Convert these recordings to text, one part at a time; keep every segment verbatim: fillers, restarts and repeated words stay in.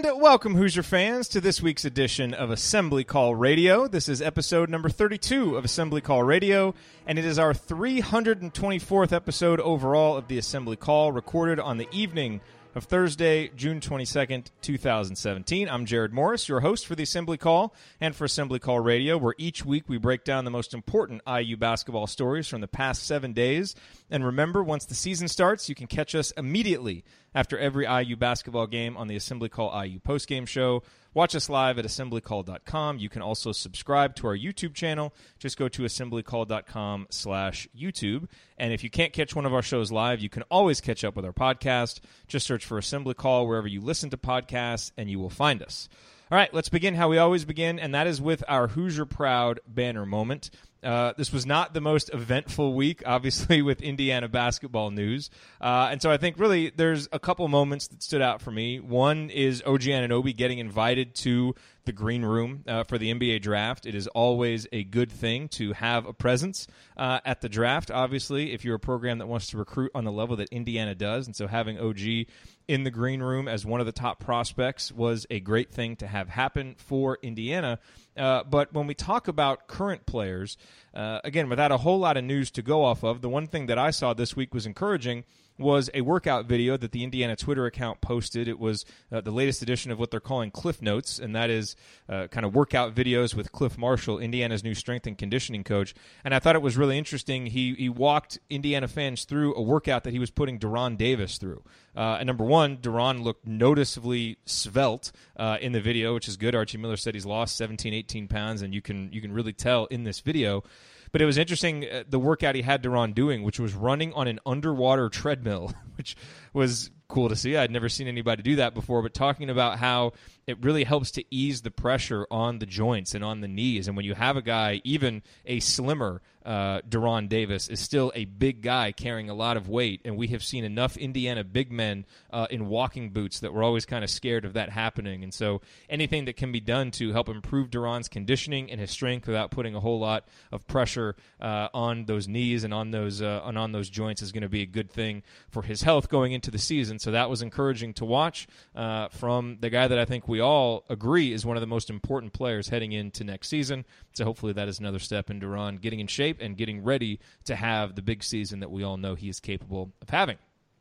And welcome, Hoosier fans, to this week's edition of Assembly Call Radio. This is episode number thirty-two of Assembly Call Radio, and it is our three hundred twenty-fourth episode overall of the Assembly Call, recorded on the evening of Thursday, June twenty-second, two thousand seventeen. I'm Jared Morris, your host for the Assembly Call and for Assembly Call Radio, where each week we break down the most important I U basketball stories from the past seven days. And remember, once the season starts, you can catch us immediately after every I U basketball game on the Assembly Call I U postgame show. Watch us live at assembly call dot com. You can also subscribe to our YouTube channel. Just go to assembly call dot com slash YouTube. And if you can't catch one of our shows live, you can always catch up with our podcast. Just search for Assembly Call wherever you listen to podcasts, and you will find us. All right, let's begin how we always begin, and that is with our Hoosier Proud banner moment. Uh, this was not the most eventful week, obviously, with Indiana basketball news. Uh, and so I think really there's a couple moments that stood out for me. One is O G Anunoby getting invited to the green room uh, for the N B A draft. It is always a good thing to have a presence uh, at the draft, obviously, if you're a program that wants to recruit on the level that Indiana does. And so having O G in the green room as one of the top prospects was a great thing to have happen for Indiana. Uh, but when we talk about current players, uh, again, without a whole lot of news to go off of, the one thing that I saw this week was encouraging was a workout video that the Indiana Twitter account posted. It was uh, the latest edition of what they're calling Cliff Notes, and that is uh, kind of workout videos with Cliff Marshall, Indiana's new strength and conditioning coach. And I thought it was really interesting. He he walked Indiana fans through a workout that he was putting Deron Davis through. Uh, and number one, Deron looked noticeably svelte uh, in the video, which is good. Archie Miller said he's lost seventeen, eighteen pounds, and you can you can really tell in this video. But it was interesting, uh, the workout he had Deron doing, which was running on an underwater treadmill, which was cool to see. I'd never seen anybody do that before, but talking about how it really helps to ease the pressure on the joints and on the knees. And when you have a guy, even a slimmer uh, Deron Davis is still a big guy carrying a lot of weight, and we have seen enough Indiana big men uh, in walking boots that we're always kind of scared of that happening. And so anything that can be done to help improve Deron's conditioning and his strength without putting a whole lot of pressure uh, on those knees and on those uh, and on those joints is going to be a good thing for his health going into the season. So that was encouraging to watch uh, from the guy that I think we all agree is one of the most important players heading into next season. So hopefully that is another step in Deron getting in shape and getting ready to have the big season that we all know he is capable of having.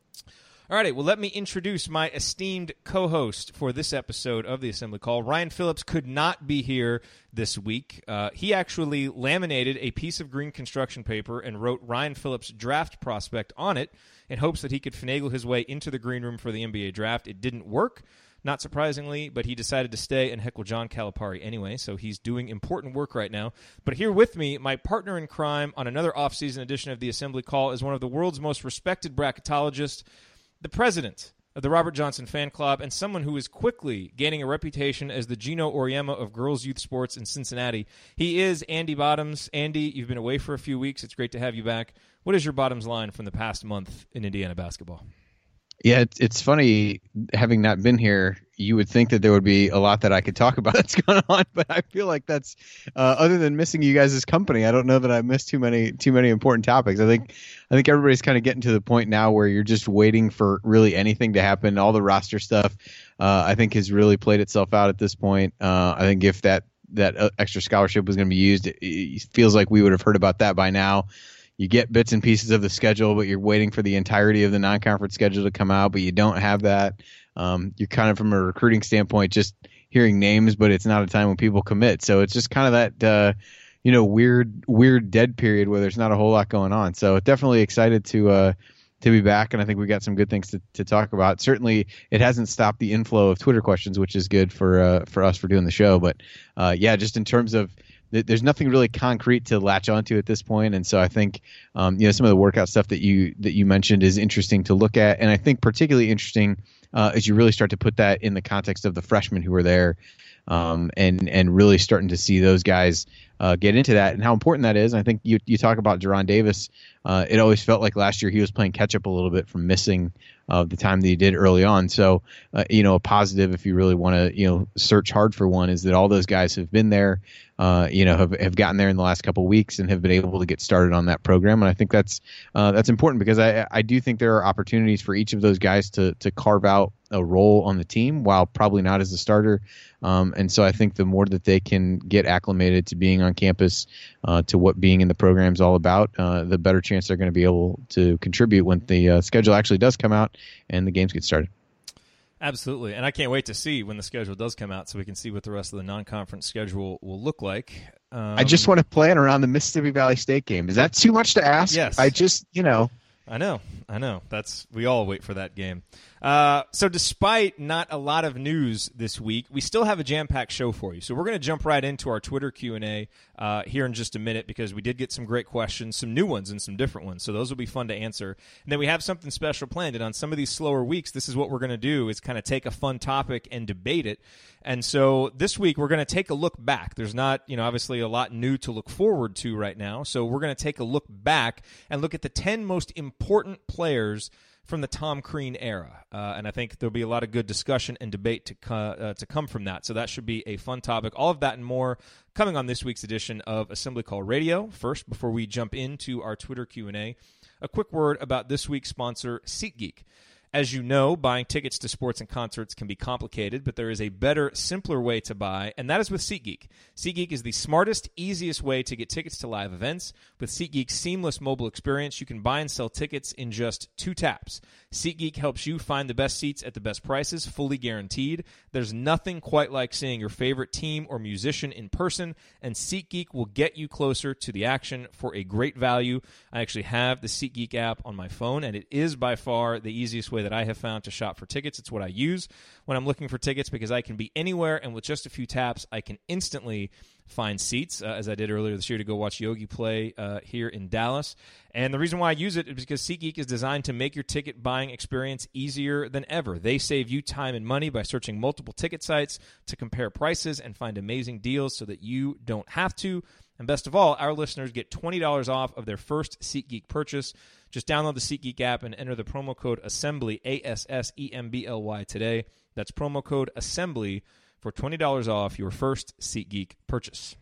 All right, well, let me introduce my esteemed co-host for this episode of the Assembly Call. Ryan Phillips could not be here this week. Uh, he actually laminated a piece of green construction paper and wrote Ryan Phillips' draft prospect on it in hopes that he could finagle his way into the green room for the N B A draft. It didn't work, not surprisingly, but he decided to stay and heckle John Calipari anyway, so he's doing important work right now. But here with me, my partner in crime on another off-season edition of the Assembly Call is one of the world's most respected bracketologists, the president of the Robert Johnson Fan Club, and someone who is quickly gaining a reputation as the Gino Auriemma of girls' youth sports in Cincinnati. He is Andy Bottoms. Andy, you've been away for a few weeks. It's great to have you back. What is your Bottoms line from the past month in Indiana basketball? Yeah, it's, it's funny, having not been here, you would think that there would be a lot that I could talk about that's going on, but I feel like that's, uh, other than missing you guys' company, I don't know that I missed too many too many important topics. I think I think everybody's kind of getting to the point now where you're just waiting for really anything to happen. All the roster stuff, uh, I think, has really played itself out at this point. Uh, I think if that, that extra scholarship was going to be used, it, it feels like we would have heard about that by now. You get bits and pieces of the schedule, but you're waiting for the entirety of the non-conference schedule to come out, but you don't have that. Um, you're kind of, from a recruiting standpoint, just hearing names, but it's not a time when people commit. So it's just kind of that, uh, you know, weird, weird dead period where there's not a whole lot going on. So definitely excited to uh, to be back, and I think we got some good things to, to talk about. Certainly, it hasn't stopped the inflow of Twitter questions, which is good for uh, for us for doing the show. But uh, yeah, just in terms of, there's nothing really concrete to latch onto at this point, and so I think um, you know, some of the workout stuff that you that you mentioned is interesting to look at, and I think particularly interesting uh, as you really start to put that in the context of the freshmen who were there, um, and and really starting to see those guys uh, get into that and how important that is. And I think you you talk about Deron Davis. Uh, it always felt like last year he was playing catch up a little bit from missing uh, the time that he did early on. So, uh, you know, a positive, if you really want to, you know, search hard for one, is that all those guys have been there, uh, you know, have, have gotten there in the last couple of weeks and have been able to get started on that program. And I think that's uh, that's important because I I do think there are opportunities for each of those guys to to carve out a role on the team, while probably not as a starter. Um, and so I think the more that they can get acclimated to being on campus, uh, to what being in the program is all about, uh, the better chance they're going to be able to contribute when the uh, schedule actually does come out and the games get started. Absolutely, and I can't wait to see when the schedule does come out so we can see what the rest of the non-conference schedule will look like. Um, I just want to plan around the Mississippi Valley State game. Is that too much to ask? Yes. I just, you know. I know, I know. That's we all wait for that game. Uh, so despite not a lot of news this week, we still have a jam-packed show for you. So we're going to jump right into our Twitter Q and A uh, here in just a minute because we did get some great questions, some new ones and some different ones. So those will be fun to answer. And then we have something special planned. And on some of these slower weeks, this is what we're going to do is kind of take a fun topic and debate it. And so this week we're going to take a look back. There's not, you know, obviously a lot new to look forward to right now. So we're going to take a look back and look at the ten most important players from the Tom Crean era. Uh, and I think there'll be a lot of good discussion and debate to, co- uh, to come from that. So that should be a fun topic. All of that and more coming on this week's edition of Assembly Call Radio. First, before we jump into our Twitter Q and A, a quick word about this week's sponsor, SeatGeek. As you know, buying tickets to sports and concerts can be complicated, but there is a better, simpler way to buy, and that is with SeatGeek. SeatGeek is the smartest, easiest way to get tickets to live events. With SeatGeek's seamless mobile experience, you can buy and sell tickets in just two taps. SeatGeek helps you find the best seats at the best prices, fully guaranteed. There's nothing quite like seeing your favorite team or musician in person, and SeatGeek will get you closer to the action for a great value. I actually have the SeatGeek app on my phone, and it is by far the easiest way that I have found to shop for tickets. It's what I use when I'm looking for tickets because I can be anywhere, and with just a few taps, I can instantly find seats, uh, as I did earlier this year to go watch Yogi play uh, here in Dallas. And the reason why I use it is because SeatGeek is designed to make your ticket buying experience easier than ever. They save you time and money by searching multiple ticket sites to compare prices and find amazing deals so that you don't have to. And best of all, our listeners get twenty dollars off of their first SeatGeek purchase. Just download the SeatGeek app and enter the promo code ASSEMBLY, A S S E M B L Y today. That's promo code ASSEMBLY for twenty dollars off your first SeatGeek purchase.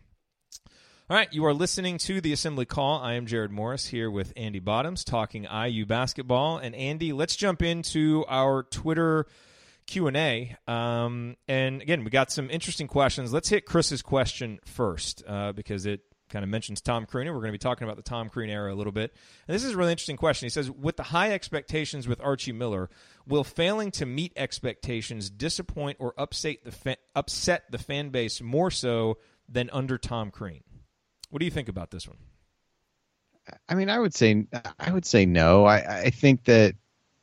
All right, you are listening to the Assembly Call. I am Jared Morris here with Andy Bottoms talking I U basketball. And Andy, let's jump into our Twitter Q and A. Um, and again, we got some interesting questions. Let's hit Chris's question first uh, because it kind of mentions Tom Crean. We're going to be talking about the Tom Crean era a little bit. And this is a really interesting question. He says, with the high expectations with Archie Miller, will failing to meet expectations disappoint or upset the fa- upset the fan base more so than under Tom Crean? What do you think about this one? I mean, I would say I would say no. I, I think that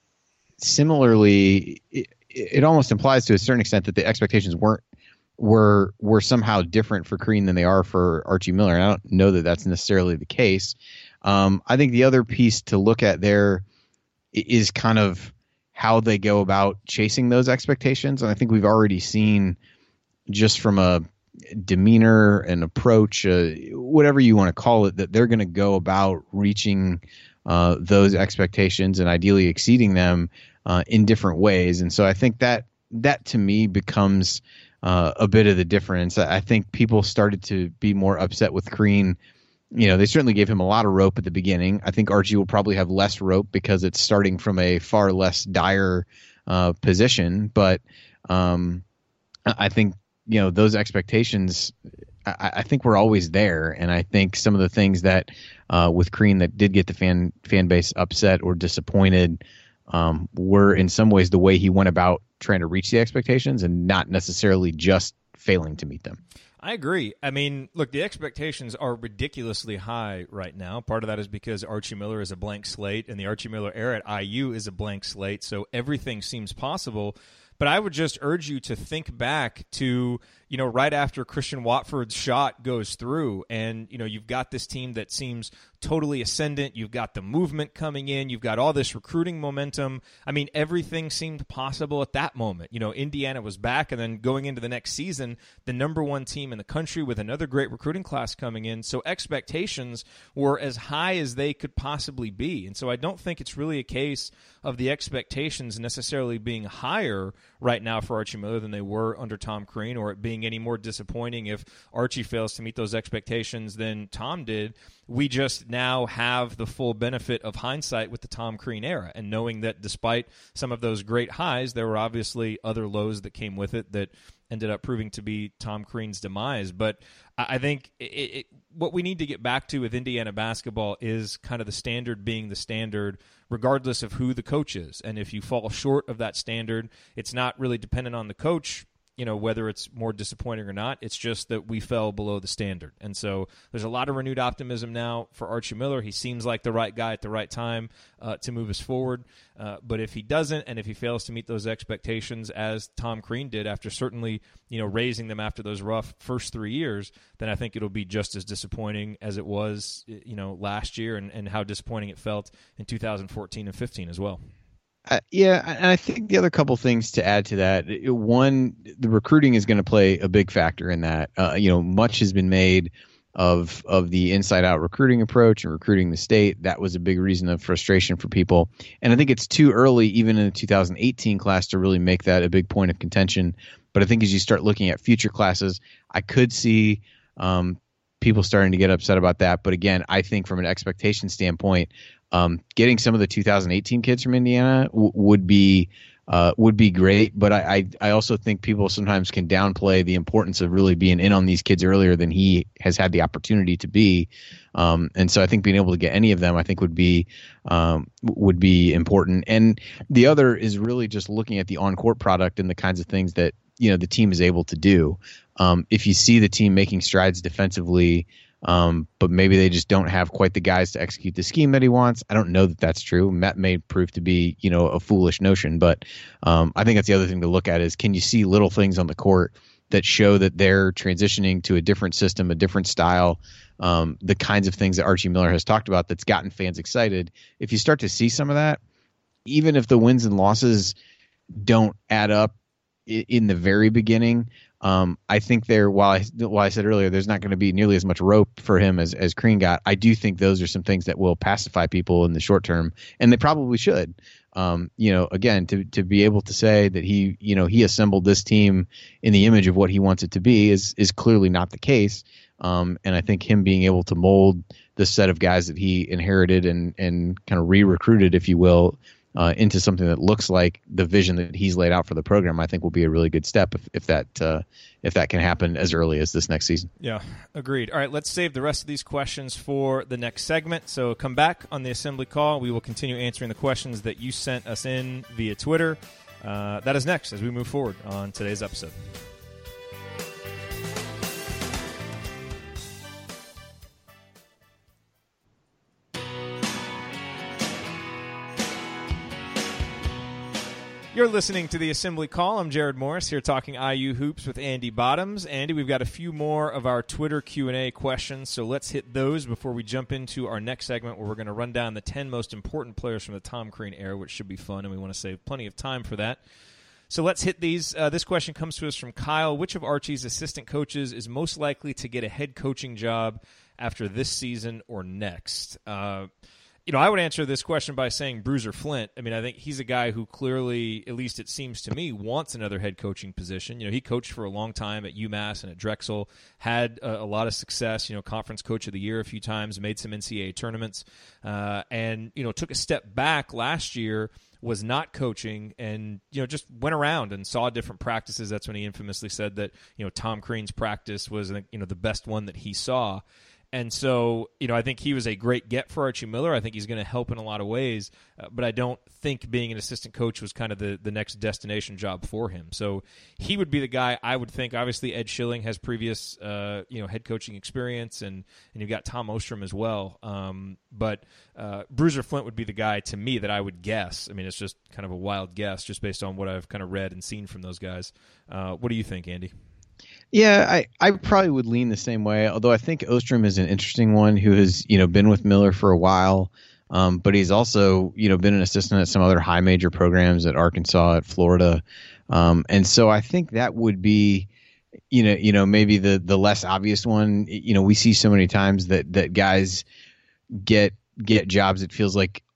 similarly, it, it almost implies to a certain extent that the expectations weren't were were somehow different for Crean than they are for Archie Miller. And I don't know that that's necessarily the case. Um, I think the other piece to look at there is kind of how they go about chasing those expectations. And I think we've already seen just from a demeanor and approach, uh, whatever you want to call it, that they're going to go about reaching uh, those expectations and ideally exceeding them uh, in different ways. And so I think that that to me becomes uh, a bit of the difference. I think people started to be more upset with Crean. You know, they certainly gave him a lot of rope at the beginning. I think Archie will probably have less rope because it's starting from a far less dire uh, position. But um, I think, you know, those expectations, I, I think were always there. And I think some of the things that uh, with Crean that did get the fan fan base upset or disappointed um, were in some ways the way he went about trying to reach the expectations and not necessarily just failing to meet them. I agree. I mean, look, the expectations are ridiculously high right now. Part of that is because Archie Miller is a blank slate, and the Archie Miller era at I U is a blank slate, so everything seems possible. But I would just urge you to think back to, you know, right after Christian Watford's shot goes through and, you know, you've got this team that seems totally ascendant. You've got the movement coming in. You've got all this recruiting momentum. I mean, everything seemed possible at that moment. You know, Indiana was back, and then going into the next season, the number one team in the country with another great recruiting class coming in. So expectations were as high as they could possibly be. And so I don't think it's really a case of the expectations necessarily being higher right now for Archie Miller than they were under Tom Crean, or it being any more disappointing if Archie fails to meet those expectations than Tom did. We just now have the full benefit of hindsight with the Tom Crean era, and knowing that despite some of those great highs, there were obviously other lows that came with it that ended up proving to be Tom Crean's demise. But I think it, it, what we need to get back to with Indiana basketball is kind of the standard being the standard regardless of who the coach is. And if you fall short of that standard, it's not really dependent on the coach, you know, whether it's more disappointing or not. It's just that we fell below the standard. And so there's a lot of renewed optimism now for Archie Miller. He seems like the right guy at the right time uh, to move us forward. Uh, but if he doesn't, and if he fails to meet those expectations as Tom Crean did after certainly, you know, raising them after those rough first three years, then I think it'll be just as disappointing as it was, you know, last year, and, and how disappointing it felt in two thousand fourteen and fifteen as well. Uh, yeah, and I think the other couple things to add to that, one, the recruiting is going to play a big factor in that. Uh, you know, much has been made of of the inside-out recruiting approach and recruiting the state. That was a big reason of frustration for people. And I think it's too early, even in the two thousand eighteen class, to really make that a big point of contention. But I think as you start looking at future classes, I could see um, people starting to get upset about that. But again, I think from an expectation standpoint, um, getting some of the two thousand eighteen kids from Indiana w- would be uh, would be great. But I, I I also think people sometimes can downplay the importance of really being in on these kids earlier than he has had the opportunity to be. Um, and so I think being able to get any of them, I think would be um, would be important. And the other is really just looking at the on-court product and the kinds of things that, you know, the team is able to do. Um, if you see the team making strides defensively, um, but maybe they just don't have quite the guys to execute the scheme that he wants, I don't know that that's true. That may prove to be, you know, a foolish notion, but um, I think that's the other thing to look at is, can you see little things on the court that show that they're transitioning to a different system, a different style, um, the kinds of things that Archie Miller has talked about that's gotten fans excited. If you start to see some of that, even if the wins and losses don't add up in the very beginning, um, I think there, while I, while I said earlier, there's not going to be nearly as much rope for him as, as Crean got. I do think those are some things that will pacify people in the short term, and they probably should. Um, you know, again, to, to be able to say that he, you know, he assembled this team in the image of what he wants it to be is, is clearly not the case. Um, and I think him being able to mold the set of guys that he inherited and, and kind of re-recruited, if you will, Uh, into something that looks like the vision that he's laid out for the program, I think will be a really good step if, if that uh, if that can happen as early as this next season. Yeah, agreed. All right, let's save the rest of these questions for the next segment. So come back on the Assembly Call. We will continue answering the questions that you sent us in via Twitter. Uh, that is next as we move forward on today's episode. You're listening to the Assembly Call. I'm Jared Morris here talking I U hoops with Andy Bottoms. Andy, we've got a few more of our Twitter Q and A questions, so let's hit those before we jump into our next segment where we're going to run down the ten most important players from the Tom Crean era, which should be fun, and we want to save plenty of time for that. So let's hit these. Uh, this question comes to us from Kyle. Which of Archie's assistant coaches is most likely to get a head coaching job after this season or next? Uh You know, I would answer this question by saying Bruiser Flint. I mean, I think he's a guy who clearly, at least it seems to me, wants another head coaching position. You know, he coached for a long time at UMass and at Drexel, had a, a lot of success, you know, conference coach of the year a few times, made some N C double A tournaments, uh, and, you know, took a step back last year, was not coaching, and, you know, just went around and saw different practices. That's when he infamously said that, you know, Tom Crean's practice was, you know, the best one that he saw. And so, you know, I think he was a great get for Archie Miller. I think he's going to help in a lot of ways, uh, but I don't think being an assistant coach was kind of the, the next destination job for him. So he would be the guy I would think. Obviously, Ed Schilling has previous, uh, you know, head coaching experience, and, and you've got Tom Ostrom as well. Um, but uh, Bruiser Flint would be the guy to me that I would guess. I mean, it's just kind of a wild guess just based on what I've kind of read and seen from those guys. Uh, what do you think, Andy? Yeah, I, I probably would lean the same way, although I think Ostrom is an interesting one who has, you know, been with Miller for a while, um, but he's also, you know, been an assistant at some other high major programs at Arkansas, at Florida. Um, and so I think that would be, you know, you know, maybe the, the less obvious one. You know, we see so many times that, that guys get get jobs, it feels like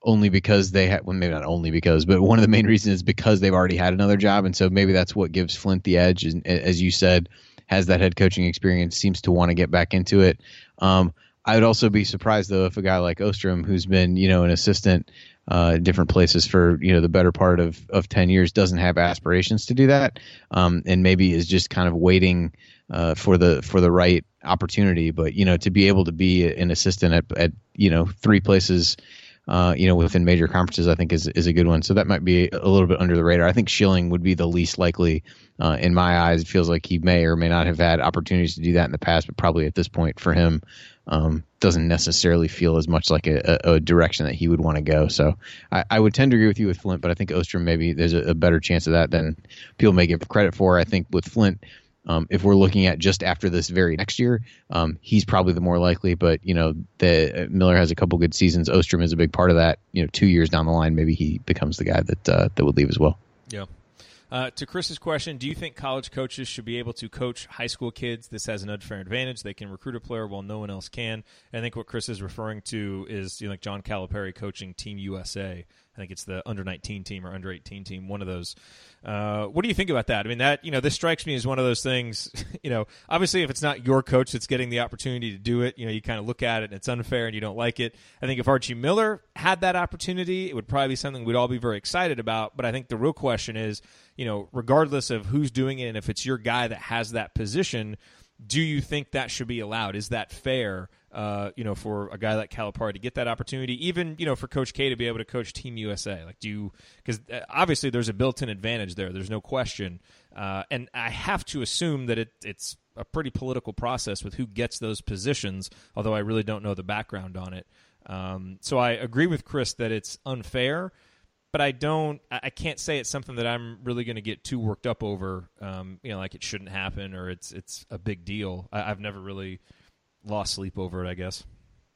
only because they had, well, maybe not only because, but one of the main reasons is because they've already had another job. And so maybe that's what gives Flint the edge. And as you said, has that head coaching experience, seems to want to get back into it. Um, I would also be surprised, though, if a guy like Ostrom, who's been, you know, an assistant uh, different places for, you know, the better part of, of ten years, doesn't have aspirations to do that, um, and maybe is just kind of waiting uh, for the for the right opportunity. But, you know, to be able to be an assistant at, at you know, three places, uh, you know, within major conferences, I think is is a good one. So that might be a little bit under the radar. I think Schilling would be the least likely uh, in my eyes. It feels like he may or may not have had opportunities to do that in the past, but probably at this point for him, um, doesn't necessarily feel as much like a, a, a direction that he would want to go. So I, I would tend to agree with you with Flint, but I think Ostrom, maybe there's a, a better chance of that than people may give credit for. I think with Flint, Um, if we're looking at just after this very next year, um, he's probably the more likely. But, you know, the uh, Miller has a couple good seasons. Ostrom is a big part of that. You know, two years down the line, maybe he becomes the guy that uh, that would leave as well. Yeah. Uh, to Chris's question, do you think college coaches should be able to coach high school kids? This has an unfair advantage. They can recruit a player while no one else can. I think what Chris is referring to is, you know, like John Calipari coaching Team U S A. I think it's the under nineteen team or under eighteen team, one of those. Uh, what do you think about that? I mean, that, you know, this strikes me as one of those things, you know, obviously if it's not your coach that's getting the opportunity to do it, you know, you kind of look at it and it's unfair and you don't like it. I think if Archie Miller had that opportunity, it would probably be something we'd all be very excited about. But I think the real question is, you know, regardless of who's doing it and if it's your guy that has that position, do you think that should be allowed? Is that fair, uh, you know, for a guy like Calipari to get that opportunity, even, you know, for Coach K to be able to coach Team U S A? Like, do you, because obviously there's a built-in advantage there. There's no question. Uh, and I have to assume that it, it's a pretty political process with who gets those positions, although I really don't know the background on it. Um, so I agree with Chris that it's unfair, but I don't, I can't say it's something that I'm really going to get too worked up over, um, you know, like it shouldn't happen or it's it's a big deal. I, I've never really lost sleep over it, I guess.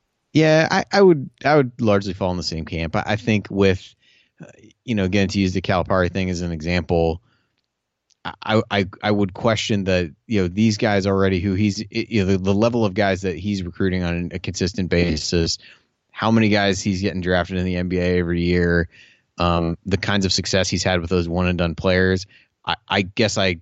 Yeah, I, I would I would largely fall in the same camp. I, I think with, uh, you know, again, to use the Calipari thing as an example, I, I I would question that, you know, these guys already who he's, you know, the, the level of guys that he's recruiting on a consistent basis, how many guys he's getting drafted in the N B A every year, Um, the kinds of success he's had with those one and done players. I, I guess I,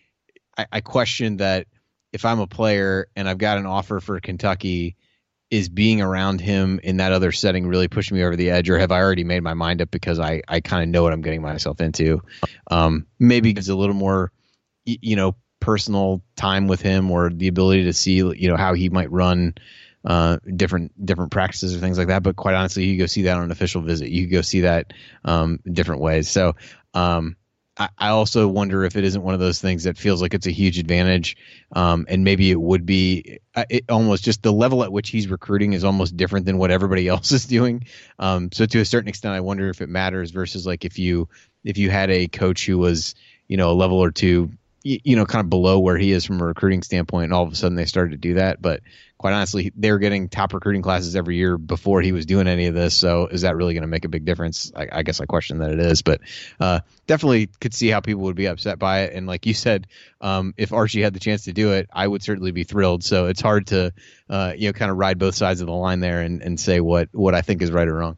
I I question that if I'm a player and I've got an offer for Kentucky, is being around him in that other setting really pushing me over the edge, or have I already made my mind up because I, I kind of know what I'm getting myself into? Um, maybe it's a little more, you know, personal time with him, or the ability to see, you know, how he might run uh, different different practices or things like that. But quite honestly, you go see that on an official visit. You go see that um, in different ways. So um, I, I also wonder if it isn't one of those things that feels like it's a huge advantage, um, and maybe it would be. It almost just the level at which he's recruiting is almost different than what everybody else is doing. Um, so to a certain extent, I wonder if it matters versus like if you if you had a coach who was, you know, a level or two, you know, kind of below where he is from a recruiting standpoint, and all of a sudden they started to do that. But quite honestly, they're getting top recruiting classes every year before he was doing any of this. So is that really going to make a big difference? I, I guess I question that it is, but uh, definitely could see how people would be upset by it. And like you said, um, if Archie had the chance to do it, I would certainly be thrilled. So it's hard to, uh, you know, kind of ride both sides of the line there and, and say what, what I think is right or wrong.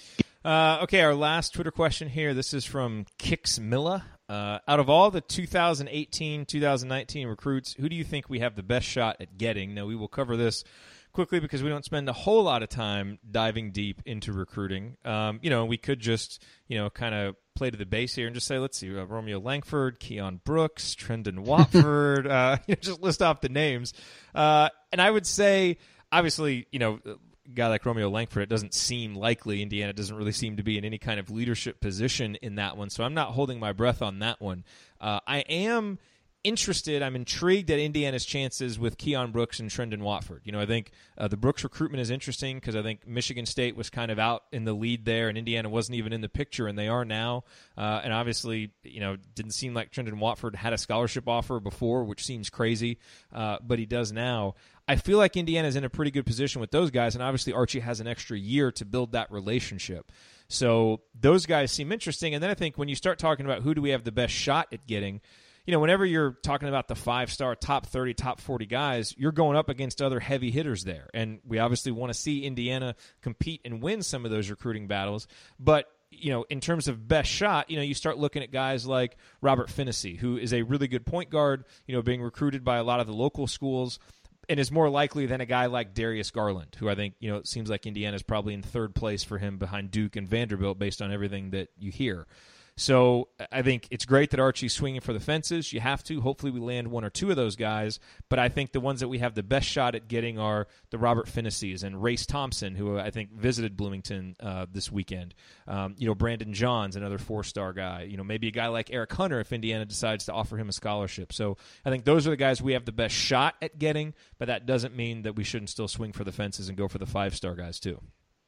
Uh, okay, our last Twitter question here. This is from Kix Milla. Uh, out of all the two thousand eighteen, two thousand nineteen recruits, who do you think we have the best shot at getting? Now, we will cover this quickly because we don't spend a whole lot of time diving deep into recruiting. Um, you know, we could just, you know, kind of play to the base here and just say, let's see, uh, Romeo Langford, Keon Brooks, Trendon Watford, uh, you know, just list off the names. Uh, and I would say, obviously, you know, guy like Romeo Langford, it doesn't seem likely. Indiana doesn't really seem to be in any kind of leadership position in that one, so I'm not holding my breath on that one. Uh, I am interested, I'm intrigued at Indiana's chances with Keon Brooks and Trendon Watford. You know, I think uh, the Brooks recruitment is interesting because I think Michigan State was kind of out in the lead there, and Indiana wasn't even in the picture, and they are now. Uh, and obviously, you know, didn't seem like Trendon Watford had a scholarship offer before, which seems crazy, uh, but he does now. I feel like Indiana's in a pretty good position with those guys, and obviously Archie has an extra year to build that relationship. So those guys seem interesting. And then I think when you start talking about who do we have the best shot at getting, you know, whenever you're talking about the five-star, top thirty, top forty guys, you're going up against other heavy hitters there. And we obviously want to see Indiana compete and win some of those recruiting battles. But, you know, in terms of best shot, you know, you start looking at guys like Robert Finney, who is a really good point guard, you know, being recruited by a lot of the local schools, and is more likely than a guy like Darius Garland, who I think, you know, it seems like Indiana's probably in third place for him behind Duke and Vanderbilt based on everything that you hear. So I think it's great that Archie's swinging for the fences. You have to. Hopefully we land one or two of those guys. But I think the ones that we have the best shot at getting are the Robert Finneys and Race Thompson, who I think visited Bloomington uh, this weekend. Um, you know, Brandon Johns, another four-star guy. You know, maybe a guy like Eric Hunter if Indiana decides to offer him a scholarship. So I think those are the guys we have the best shot at getting, but that doesn't mean that we shouldn't still swing for the fences and go for the five-star guys too.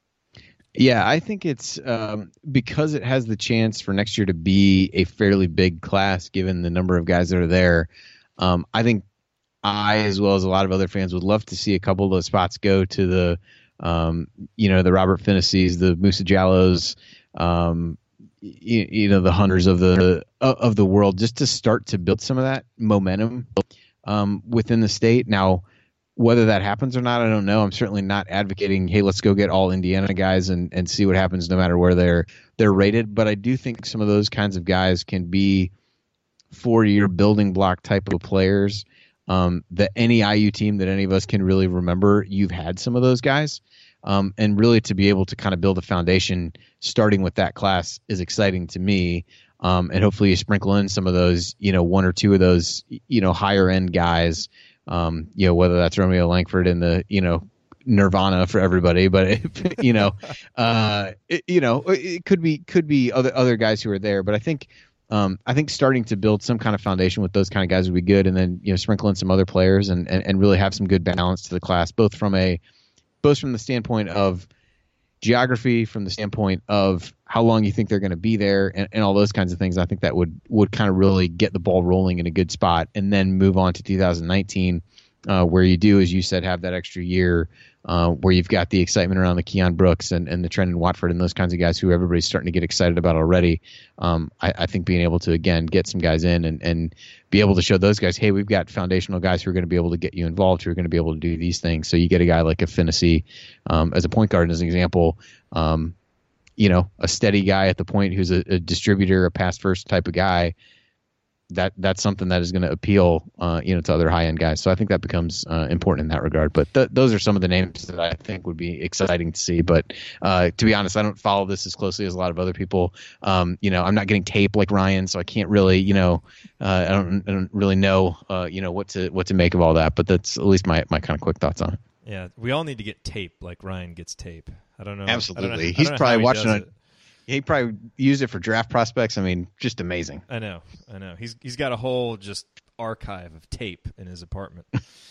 Yeah, I think it's um, because it has the chance for next year to be a fairly big class, given the number of guys that are there. Um, I think I, as well as a lot of other fans, would love to see a couple of those spots go to the, um, you know, the Robert Finneys, the Musa Jallos, um, you, you know, the Hunters of the of the world, just to start to build some of that momentum um, within the state. Now, whether that happens or not, I don't know. I'm certainly not advocating, hey, let's go get all Indiana guys and, and see what happens no matter where they're they're rated. But I do think some of those kinds of guys can be four-year building block type of players. Um, that any I U team that any of us can really remember, you've had some of those guys. Um, and really to be able to kind of build a foundation starting with that class is exciting to me. Um, and hopefully you sprinkle in some of those, you know, one or two of those, you know, higher-end guys. Um, you know, whether that's Romeo Langford in the, you know, Nirvana for everybody, but if, you know, uh, it, you know, it could be could be other other guys who are there. But I think um, I think starting to build some kind of foundation with those kind of guys would be good, and then you know, sprinkle in some other players and, and, and really have some good balance to the class, both from a both from the standpoint of geography, from the standpoint of how long you think they're going to be there, and, and all those kinds of things. I think that would would kind of really get the ball rolling in a good spot, and then move on to two thousand nineteen, uh, where you do, as you said, have that extra year uh, where you've got the excitement around the Keon Brooks and, and the Trendon Watford and those kinds of guys who everybody's starting to get excited about already. Um, I, I think being able to, again, get some guys in and, and be able to show those guys, hey, we've got foundational guys who are going to be able to get you involved, who are going to be able to do these things. So you get a guy like a Finney um, as a point guard, as an example, um, you know, a steady guy at the point who's a, a distributor, a pass first type of guy. That that's something that is going to appeal, uh, you know, to other high end guys. So I think that becomes uh, important in that regard. But th- those are some of the names that I think would be exciting to see. But uh, to be honest, I don't follow this as closely as a lot of other people. Um, you know, I'm not getting tape like Ryan, so I can't really, you know, uh, I don't I don't really know, uh, you know, what to what to make of all that. But that's at least my my kind of quick thoughts on it. Yeah, we all need to get tape like Ryan gets tape. I don't know. Absolutely, I don't know, he's I don't know probably he watching it. it. He probably used it for draft prospects. I mean, just amazing. I know, I know. He's he's got a whole just archive of tape in his apartment.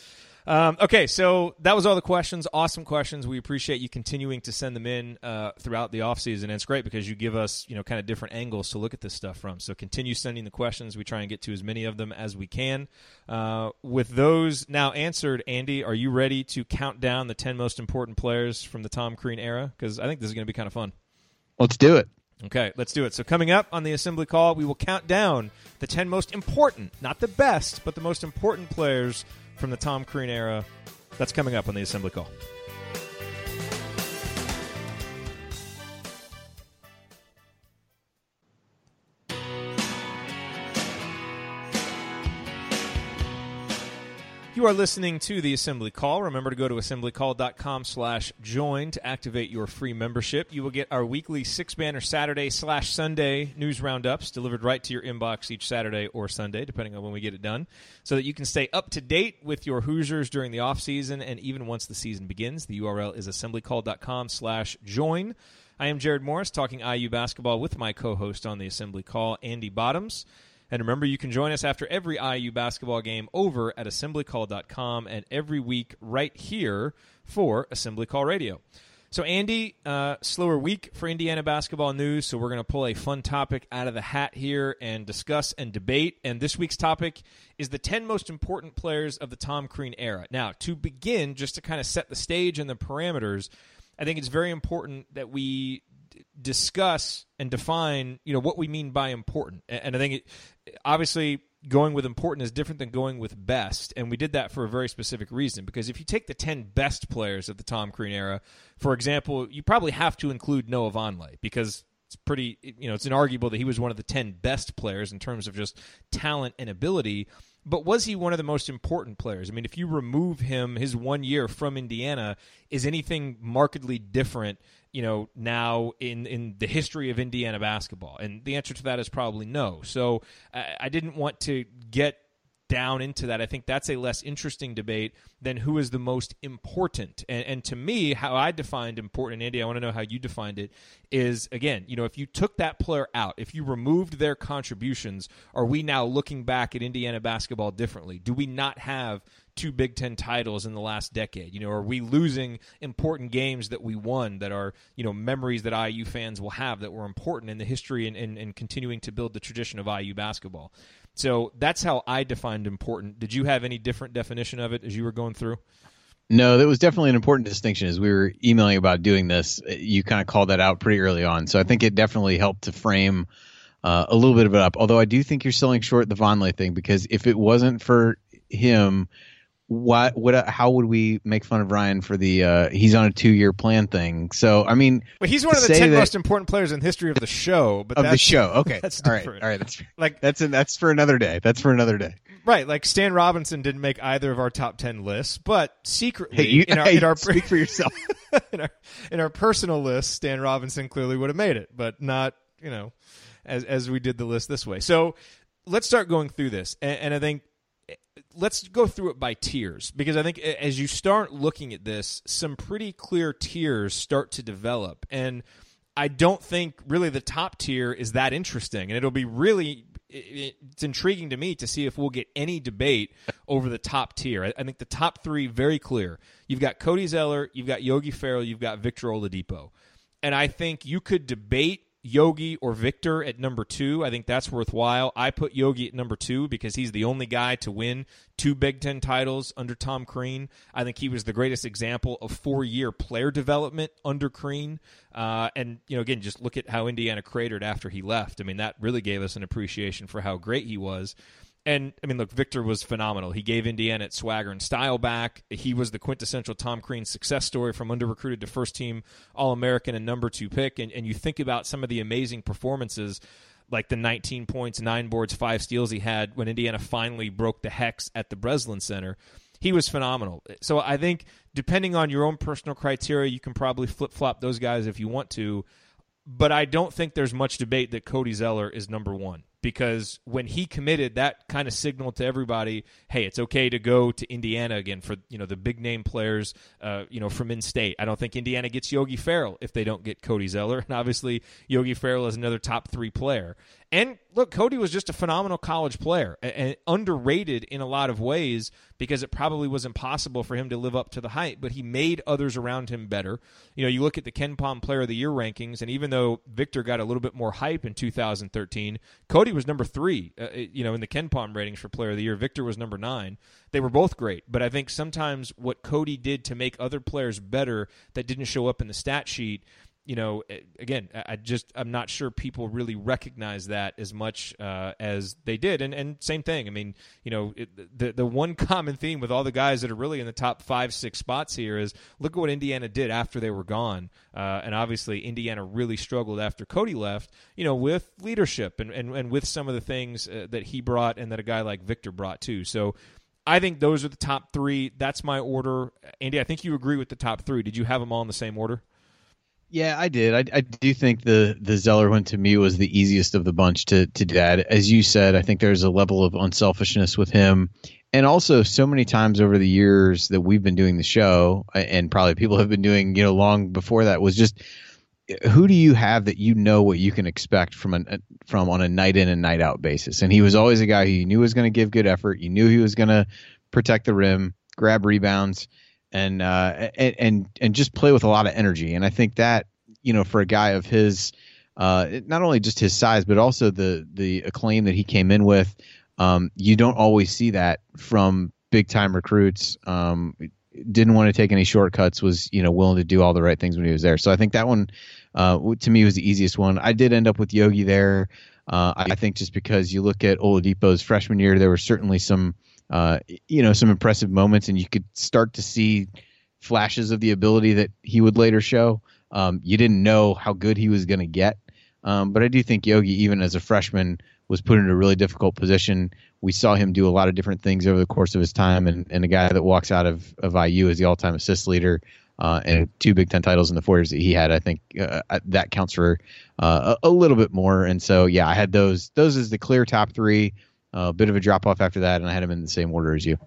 um, okay, so that was all the questions. Awesome questions. We appreciate you continuing to send them in uh, throughout the offseason. And it's great because you give us, you know, kind of different angles to look at this stuff from. So continue sending the questions. We try and get to as many of them as we can. Uh, with those now answered, Andy, are you ready to count down the ten most important players from the Tom Crean era? Because I think this is going to be kind of fun. Let's do it. Okay, let's do it. So coming up on the Assembly Call, we will count down the ten most important, not the best, but the most important players from the Tom Crean era. That's coming up on the Assembly Call. You are listening to the Assembly Call. Remember to go to assemblycall.com slash join to activate your free membership. You will get our weekly six-banner Saturday slash Sunday news roundups delivered right to your inbox each Saturday or Sunday, depending on when we get it done, so that you can stay up to date with your Hoosiers during the offseason and even once the season begins. The U R L is assemblycall.com slash join. I am Jared Morris, talking I U basketball with my co-host on the Assembly Call, Andy Bottoms. And remember, you can join us after every I U basketball game over at assembly call dot com and every week right here for Assembly Call Radio. So, Andy, uh, slower week for Indiana basketball news, so we're going to pull a fun topic out of the hat here and discuss and debate. And this week's topic is the ten most important players of the Tom Crean era. Now, to begin, just to kind of set the stage and the parameters, I think it's very important that we d- discuss and define, you know, what we mean by important. And I think, it, obviously, going with important is different than going with best, and we did that for a very specific reason, because if you take the ten best players of the Tom Crean era, for example, you probably have to include Noah Vonleh, because it's pretty, you know, it's inarguable that he was one of the ten best players in terms of just talent and ability. But was he one of the most important players? I mean, if you remove him, his one year from Indiana, is anything markedly different, you know, now in, in the history of Indiana basketball? And the answer to that is probably no. So I, I didn't want to get down into that. I think that's a less interesting debate than who is the most important. And, and to me, how I defined important, Andy, I want to know how you defined it, is, again, you know, if you took that player out, if you removed their contributions, are we now looking back at Indiana basketball differently? Do we not have two Big Ten titles in the last decade? You know, are we losing important games that we won that are, you know, memories that I U fans will have that were important in the history and, and, and continuing to build the tradition of I U basketball? So that's how I defined important. Did you have any different definition of it as you were going through? No, that was definitely an important distinction. As we were emailing about doing this, you kind of called that out pretty early on. So I think it definitely helped to frame uh, a little bit of it up. Although I do think you're selling short the Vonleh thing, because if it wasn't for him, what what how would we make fun of Ryan for the uh, he's on a two year plan thing? So I mean, well, he's one of the ten most important players in the history of the show. But of that's, the show, okay, that's all different. right, all right, that's like that's in, that's for another day. That's for another day. Right, like Stan Robinson didn't make either of our top ten lists, but secretly hey, you, in our, hey, in our speak for yourself. in our in our personal list, Stan Robinson clearly would have made it, but not, you know, as as we did the list this way. So let's start going through this, and, and I think. Let's go through it by tiers, because I think as you start looking at this, some pretty clear tiers start to develop. And I don't think really the top tier is that interesting. And it'll be really it's intriguing to me to see if we'll get any debate over the top tier. I think the top three, very clear. You've got Cody Zeller, you've got Yogi Ferrell, you've got Victor Oladipo. And I think you could debate Yogi or Victor at number two. I think that's worthwhile. I put Yogi at number two because he's the only guy to win two Big Ten titles under Tom Crean. I think he was the greatest example of four-year player development under Crean. Uh, and, you know, again, just look at how Indiana cratered after he left. I mean, that really gave us an appreciation for how great he was. And, I mean, look, Victor was phenomenal. He gave Indiana its swagger and style back. He was the quintessential Tom Crean success story, from under-recruited to first-team All-American and number two pick. And, and you think about some of the amazing performances, like the nineteen points, nine boards, five steals he had when Indiana finally broke the hex at the Breslin Center. He was phenomenal. So I think, depending on your own personal criteria, you can probably flip-flop those guys if you want to. But I don't think there's much debate that Cody Zeller is number one, because when he committed, that kind of signaled to everybody, hey, it's okay to go to Indiana again for, you know, the big name players, uh, you know, from in-state. I don't think Indiana gets Yogi Ferrell if they don't get Cody Zeller, and obviously Yogi Ferrell is another top three player. And look, Cody was just a phenomenal college player, and, and underrated in a lot of ways, because it probably was impossible for him to live up to the hype, but he made others around him better. You know, you look at the KenPom Player of the Year rankings, and even though Victor got a little bit more hype in two thousand thirteen, Cody was number three, uh, you know, in the KenPom ratings for Player of the Year. Victor was number nine. They were both great, but I think sometimes what Cody did to make other players better that didn't show up in the stat sheet, you know, again, I just, I'm not sure people really recognize that as much uh, as they did. And and same thing. I mean, you know, it, the the one common theme with all the guys that are really in the top five, six spots here is look at what Indiana did after they were gone. Uh, and obviously Indiana really struggled after Cody left, you know, with leadership and, and, and with some of the things uh, that he brought and that a guy like Victor brought too. So I think those are the top three. That's my order. Andy, I think you agree with the top three. Did you have them all in the same order? Yeah, I did. I, I do think the the Zeller one to me was the easiest of the bunch to to do that. As you said, I think there's a level of unselfishness with him. And also, so many times over the years that we've been doing the show, and probably people have been doing, you know, long before that, was just who do you have that you know what you can expect from an from on a night in and night out basis? And he was always a guy who you knew was going to give good effort. You knew he was going to protect the rim, grab rebounds, and uh, and and and just play with a lot of energy. And I think that, you know, for a guy of his, uh, not only just his size, but also the the acclaim that he came in with, um, you don't always see that from big time recruits. Um, didn't want to take any shortcuts, was, you know, willing to do all the right things when he was there. So I think that one, uh, to me, was the easiest one. I did end up with Yogi there. Uh, I think just because you look at Oladipo's freshman year, there were certainly some, uh, you know, some impressive moments, and you could start to see flashes of the ability that he would later show. Um, you didn't know how good he was going to get. Um, but I do think Yogi, even as a freshman, was put in a really difficult position. We saw him do a lot of different things over the course of his time, and, and a guy that walks out of, of I U as the all-time assist leader uh, and two Big Ten titles in the four years that he had, I think uh, that counts for uh, a, a little bit more. And so, yeah, I had those those as the clear top three, a uh, bit of a drop-off after that, and I had them in the same order as you.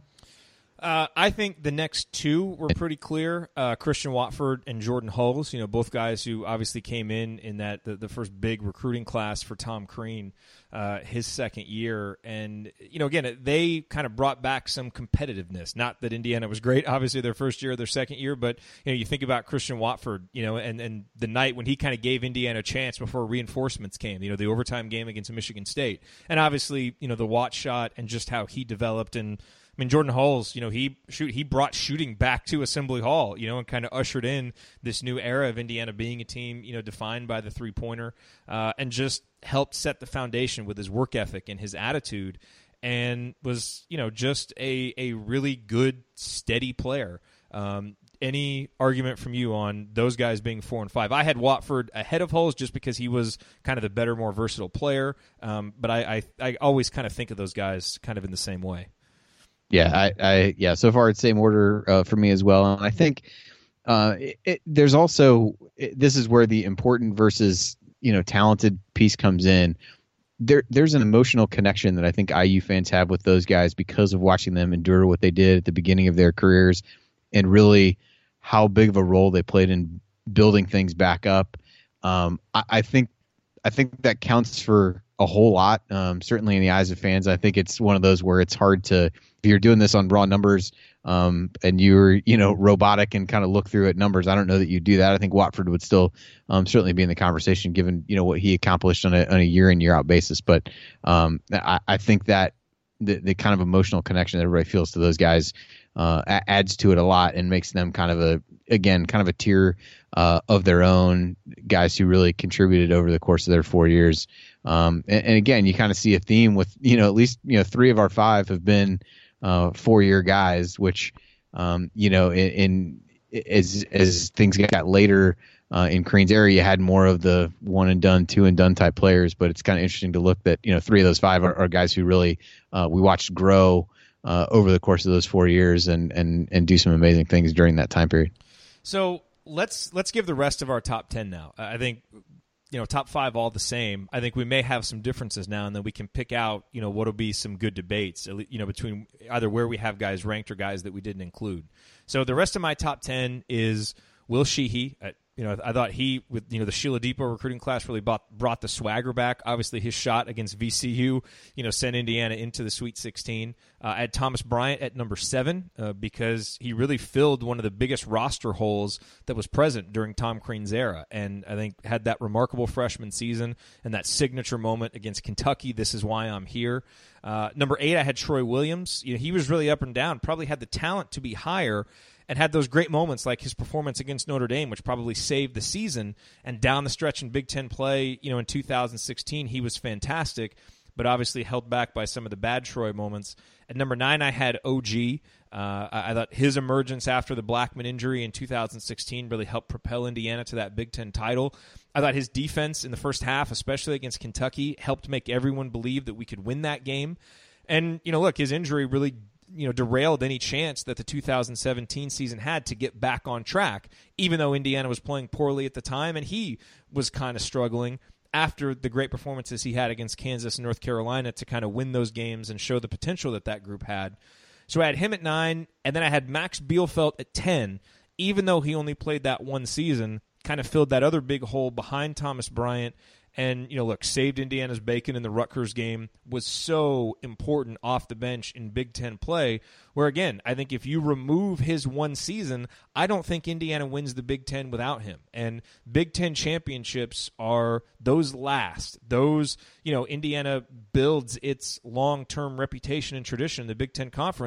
Uh, I think the next two were pretty clear. Uh, Christian Watford and Jordan Hulls, you know, both guys who obviously came in in that the, the first big recruiting class for Tom Crean, uh, his second year. And, you know, again, they kind of brought back some competitiveness. Not that Indiana was great, obviously, their first year, their second year, but, you know, you think about Christian Watford, you know, and, and the night when he kind of gave Indiana a chance before reinforcements came, you know, the overtime game against Michigan State. And obviously, you know, the Watt shot and just how he developed. And I mean, Jordan Hulls, you know, he shoot he brought shooting back to Assembly Hall, you know, and kind of ushered in this new era of Indiana being a team, you know, defined by the three-pointer, uh, and just helped set the foundation with his work ethic and his attitude, and was, you know, just a, a really good, steady player. Um, any argument from you on those guys being four and five? I had Watford ahead of Hulls just because he was kind of the better, more versatile player, um, but I, I, I always kind of think of those guys kind of in the same way. Yeah, I, I yeah. So far, it's same order uh, for me as well. And I think uh, it, it, there's also it, this is where the important versus you know talented piece comes in. There, there's an emotional connection that I think I U fans have with those guys because of watching them endure what they did at the beginning of their careers, and really how big of a role they played in building things back up. Um, I, I think I think that counts for a whole lot. Um, certainly in the eyes of fans, I think it's one of those where it's hard to. If you're doing this on raw numbers um, and you're, you know, robotic and kind of look through at numbers, I don't know that you do that. I think Watford would still um, certainly be in the conversation given, you know, what he accomplished on a, on a year in, year out basis. But um, I, I think that the, the kind of emotional connection that everybody feels to those guys uh, adds to it a lot and makes them kind of a, again, kind of a tier uh, of their own, guys who really contributed over the course of their four years. Um, and, and again, you kind of see a theme with, you know, at least, you know, three of our five have been Uh, four-year guys, which um, you know, in, in as as things got later uh, in Crean's era, you had more of the one and done, two and done type players. But it's kind of interesting to look that you know three of those five are, are guys who really uh, we watched grow uh, over the course of those four years and and and do some amazing things during that time period. So let's let's give the rest of our top ten now. I think. You know, top five all the same. I think we may have some differences now, and then we can pick out, you know, what'll be some good debates, you know, between either where we have guys ranked or guys that we didn't include. So the rest of my top ten is Will Sheehy. At, you know, I thought he, with you know the Sheila Depot recruiting class, really brought, brought the swagger back. Obviously, his shot against V C U, you know, sent Indiana into the Sweet sixteen. Uh, I had Thomas Bryant at number seven uh, because he really filled one of the biggest roster holes that was present during Tom Crean's era, and I think had that remarkable freshman season and that signature moment against Kentucky. This is why I'm here. Uh, number eight, I had Troy Williams. You know, he was really up and down. Probably had the talent to be higher. And had those great moments like his performance against Notre Dame, which probably saved the season. And down the stretch in Big Ten play, you know, in two thousand sixteen, he was fantastic, but obviously held back by some of the bad Troy moments. At number nine, I had O G. Uh, I, I thought his emergence after the Blackman injury in two thousand sixteen really helped propel Indiana to that Big Ten title. I thought his defense in the first half, especially against Kentucky, helped make everyone believe that we could win that game. And, you know, look, his injury really you know, derailed any chance that the two thousand seventeen season had to get back on track, even though Indiana was playing poorly at the time and he was kind of struggling after the great performances he had against Kansas and North Carolina to kind of win those games and show the potential that that group had. So I had him at nine, and then I had Max Bielfeldt at ten, even though he only played that one season, kind of filled that other big hole behind Thomas Bryant. And, you know, look, saved Indiana's bacon in the Rutgers game, was so important off the bench in Big Ten play, where, again, I think if you remove his one season, I don't think Indiana wins the Big Ten without him. And Big Ten championships are those last. Those, you know, Indiana builds its long-term reputation and tradition in the Big Ten Conference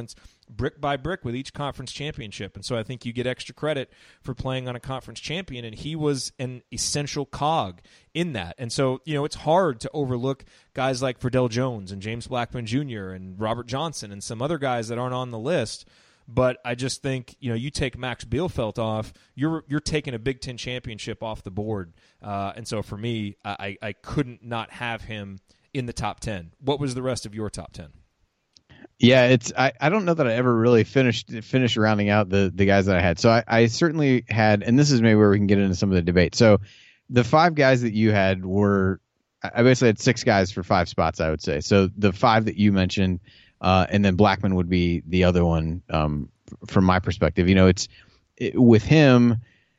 brick by brick with each conference championship. And so I think you get extra credit for playing on a conference champion, and he was an essential cog in that. And so, you know, it's hard to overlook guys like Verdell Jones and James Blackman Junior and Robert Johnson and some other guys that aren't on the list. But I just think, you know, you take Max Bielfeldt off, you're you're taking a Big Ten championship off the board. Uh, and so for me, I, I couldn't not have him in the top ten. What was the rest of your top ten? Yeah, it's I, I don't know that I ever really finished finished rounding out the, the guys that I had. So I, I certainly had, and this is maybe where we can get into some of the debate. So the five guys that you had were, I basically had six guys for five spots, I would say. So the five that you mentioned, uh, and then Blackman would be the other one um, from my perspective. You know, it's it, with him,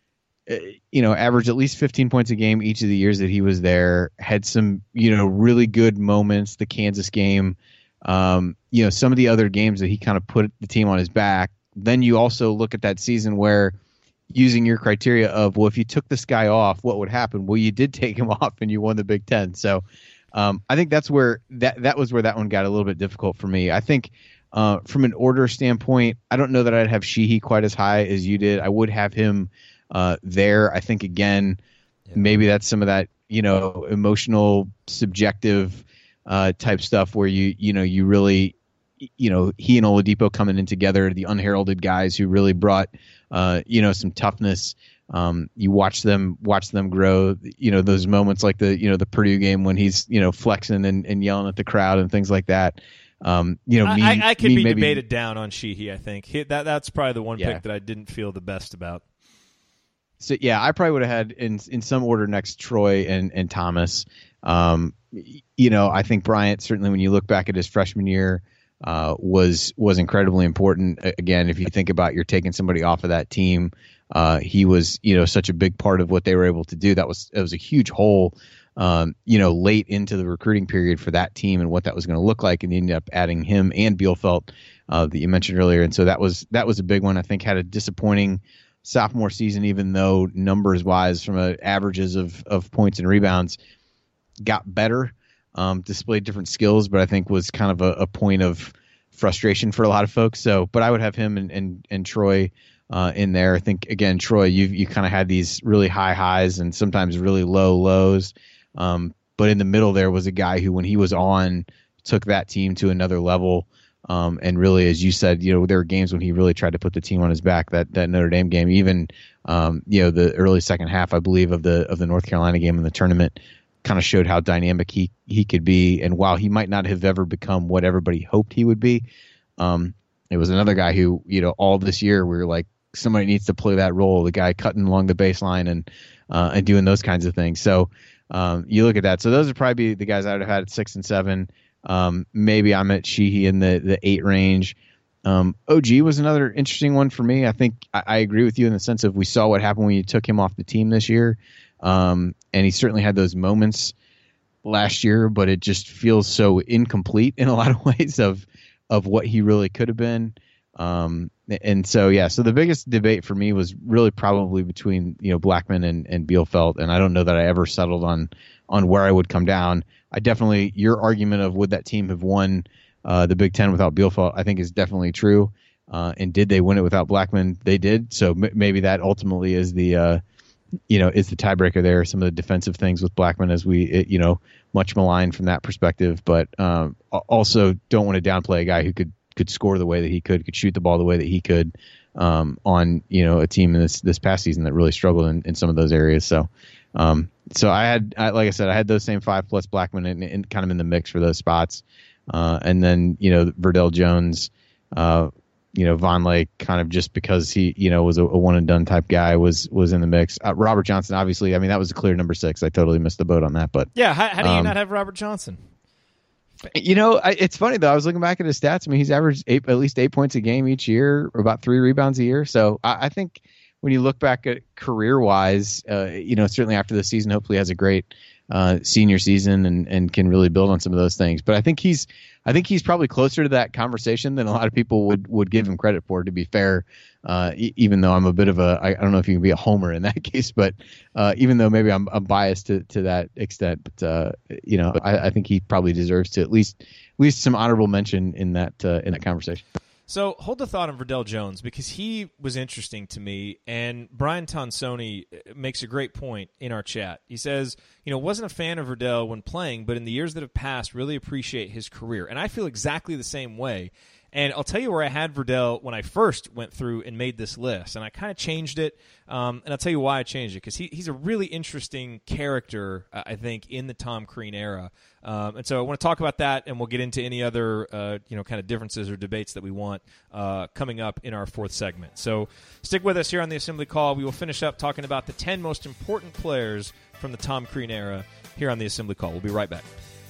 you know, averaged at least fifteen points a game each of the years that he was there, had some, you know, really good moments, the Kansas game. Um, you know, some of the other games that he kind of put the team on his back. Then you also look at that season where, using your criteria of, well, if you took this guy off, what would happen? Well, you did take him off and you won the Big Ten. So um, I think that's where that, that was where that one got a little bit difficult for me. I think uh, from an order standpoint, I don't know that I'd have Sheehy quite as high as you did. I would have him uh, there. I think, again, yeah. maybe that's some of that, you know, emotional, subjective Uh, type stuff where you you know you really you know he and Oladipo coming in together, the unheralded guys who really brought uh, you know some toughness. Um, you watch them watch them grow. You know those moments like the you know the Purdue game when he's you know flexing and, and yelling at the crowd and things like that. Um, you know, me, I, I could me be maybe, debated down on Sheehy. I think he, that that's probably the one yeah. pick that I didn't feel the best about. So yeah, I probably would have had in in some order next Troy and and Thomas. Um, you know, I think Bryant, certainly when you look back at his freshman year, uh, was was incredibly important. Again, if you think about you're taking somebody off of that team, uh, he was, you know, such a big part of what they were able to do. That was it was a huge hole, um, you know, late into the recruiting period for that team and what that was going to look like. And you ended up adding him and Bielfeldt uh, that you mentioned earlier. And so that was that was a big one. I think had a disappointing sophomore season, even though numbers wise from a, averages of, of points and rebounds got better, um, displayed different skills, but I think was kind of a, a point of frustration for a lot of folks. So, but I would have him and, and, and Troy uh, in there. I think, again, Troy, you you kind of had these really high highs and sometimes really low lows. Um, but in the middle there was a guy who, when he was on, took that team to another level. Um, and really, as you said, you know, there were games when he really tried to put the team on his back. That that Notre Dame game, even um, you know, the early second half, I believe, of the of the North Carolina game in the tournament, kind of showed how dynamic he he could be. And while he might not have ever become what everybody hoped he would be, um, it was another guy who, you know, all this year we were like, somebody needs to play that role. The guy cutting along the baseline and uh, and doing those kinds of things. So um, you look at that. So those would probably be the guys I would have had at six and seven. Um, maybe I'm at Sheehy in the, the eight range. Um, O G was another interesting one for me. I think I, I agree with you in the sense of we saw what happened when you took him off the team this year. Um, and he certainly had those moments last year, but it just feels so incomplete in a lot of ways of, of what he really could have been. Um, and so, yeah, so the biggest debate for me was really probably between, you know, Blackman and, and Bielfeldt. And I don't know that I ever settled on, on where I would come down. I definitely, your argument of would that team have won uh, the Big Ten without Bielfeldt, I think is definitely true. Uh, and did they win it without Blackman? They did. So m- maybe that ultimately is the, uh, you know, is the tiebreaker there. Some of the defensive things with Blackman, as we, it, you know, much maligned from that perspective, but um, also don't want to downplay a guy who could could score the way that he could, could shoot the ball the way that he could um, on, you know, a team in this this past season that really struggled in, in some of those areas. So. Um, so I had, I, like I said, I had those same five plus Blackman in, in kind of in the mix for those spots. Uh, and then, you know, Verdell Jones, uh, you know, Vonleh kind of just because he, you know, was a, a one and done type guy was, was in the mix. Uh, Robert Johnson, obviously, I mean, that was a clear number six. I totally missed the boat on that, but yeah. How, how do you um, not have Robert Johnson? You know, I, it's funny though. I was looking back at his stats. I mean, he's averaged eight, at least eight points a game each year, or about three rebounds a year. So I, I think, when you look back at career-wise, uh, you know, certainly after the season, hopefully has a great uh, senior season and, and can really build on some of those things. But I think he's, I think he's probably closer to that conversation than a lot of people would, would give him credit for. To be fair, uh, e- even though I'm a bit of a, I, I don't know if you can be a homer in that case, but uh, even though maybe I'm, I'm biased to, to that extent, but uh, you know, I, I think he probably deserves to at least, at least some honorable mention in that uh, in that conversation. So hold the thought on Verdell Jones, because he was interesting to me, and Brian Tonsoni makes a great point in our chat. He says, you know, wasn't a fan of Verdell when playing, but in the years that have passed, really appreciate his career. And I feel exactly the same way. And I'll tell you where I had Verdell when I first went through and made this list, and I kind of changed it, um, and I'll tell you why I changed it, because he, he's a really interesting character, uh, I think, in the Tom Crean era. Um, and so I want to talk about that, and we'll get into any other uh, you know, kind of differences or debates that we want uh, coming up in our fourth segment. So stick with us here on the Assembly Call. We will finish up talking about the ten most important players from the Tom Crean era here on the Assembly Call. We'll be right back.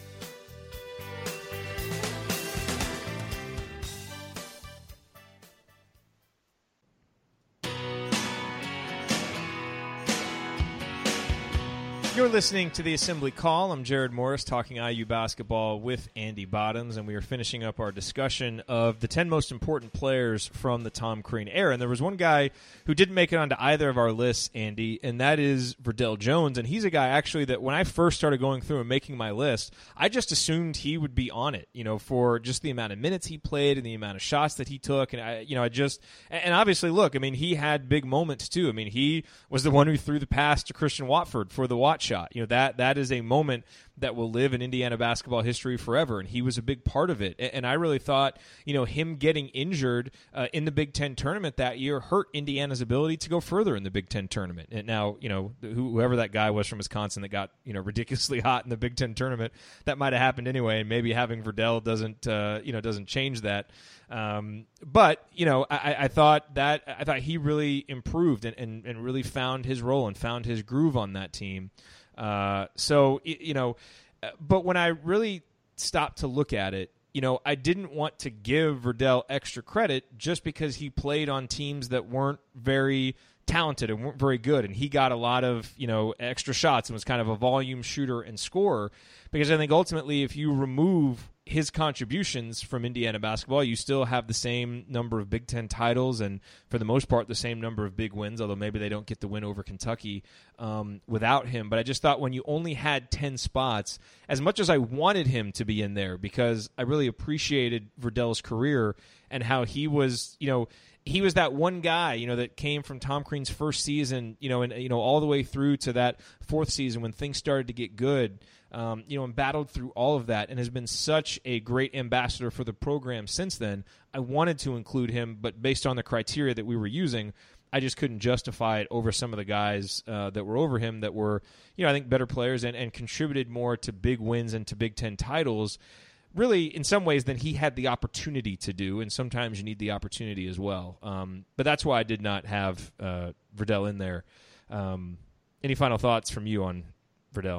You're listening to the Assembly Call. I'm Jared Morris, talking I U basketball with Andy Bottoms, and we are finishing up our discussion of the ten most important players from the Tom Crean era. And there was one guy who didn't make it onto either of our lists, Andy, and that is Verdell Jones. And he's a guy, actually, that when I first started going through and making my list, I just assumed he would be on it, you know, for just the amount of minutes he played and the amount of shots that he took. And, I, you know, I just – and obviously, look, I mean, he had big moments, too. I mean, he was the one who threw the pass to Christian Watford for the Watt shot. You know, that that is a moment that will live in Indiana basketball history forever, and he was a big part of it. And I really thought, you know, him getting injured uh, in the Big Ten tournament that year hurt Indiana's ability to go further in the Big Ten tournament. And now, you know, whoever that guy was from Wisconsin that got, you know, ridiculously hot in the Big Ten tournament, that might have happened anyway, and maybe having Verdell doesn't, uh, you know, doesn't change that. Um, but, you know, I, I thought that I thought he really improved and, and, and really found his role and found his groove on that team. Uh, so, you know, but when I really stopped to look at it, you know, I didn't want to give Verdell extra credit just because he played on teams that weren't very talented and weren't very good, and he got a lot of, you know, extra shots and was kind of a volume shooter and scorer, because I think ultimately if you remove his contributions from Indiana basketball, you still have the same number of Big Ten titles and, for the most part, the same number of big wins, although maybe they don't get the win over Kentucky um, without him. But I just thought when you only had ten spots, as much as I wanted him to be in there because I really appreciated Verdell's career and how he was, you know, he was that one guy, you know, that came from Tom Crean's first season, you know, and you know all the way through to that fourth season when things started to get good, um, you know, and battled through all of that, and has been such a great ambassador for the program since then. I wanted to include him, but based on the criteria that we were using, I just couldn't justify it over some of the guys uh, that were over him that were, you know, I think better players and, and contributed more to big wins and to Big Ten titles. Really, in some ways, than he had the opportunity to do, and sometimes you need the opportunity as well. Um, but that's why I did not have uh, Verdell in there. Um, any final thoughts from you on Verdell?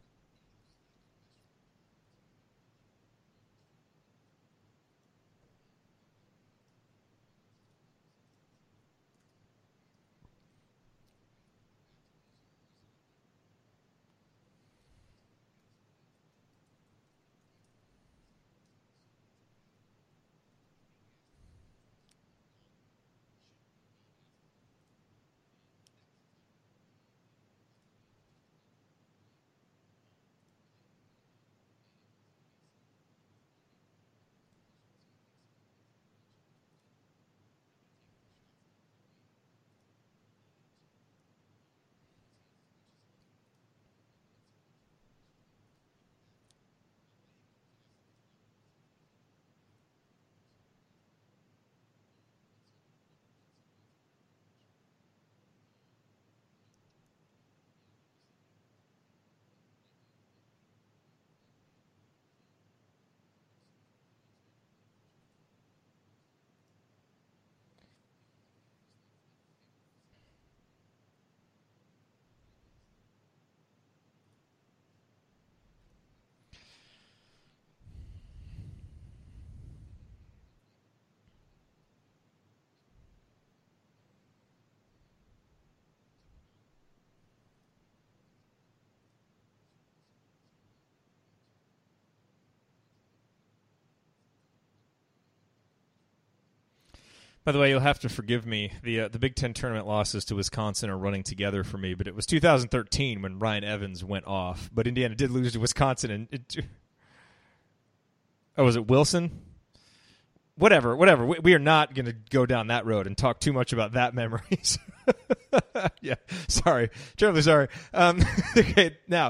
By the way, you'll have to forgive me. The uh, the Big Ten tournament losses to Wisconsin are running together for me, but it was two thousand thirteen when Ryan Evans went off. But Indiana did lose to Wisconsin. And it, oh, was it Wilson? whatever, whatever. We, we are not going to go down that road and talk too much about that memories. yeah, sorry, terribly sorry. Um, okay, now,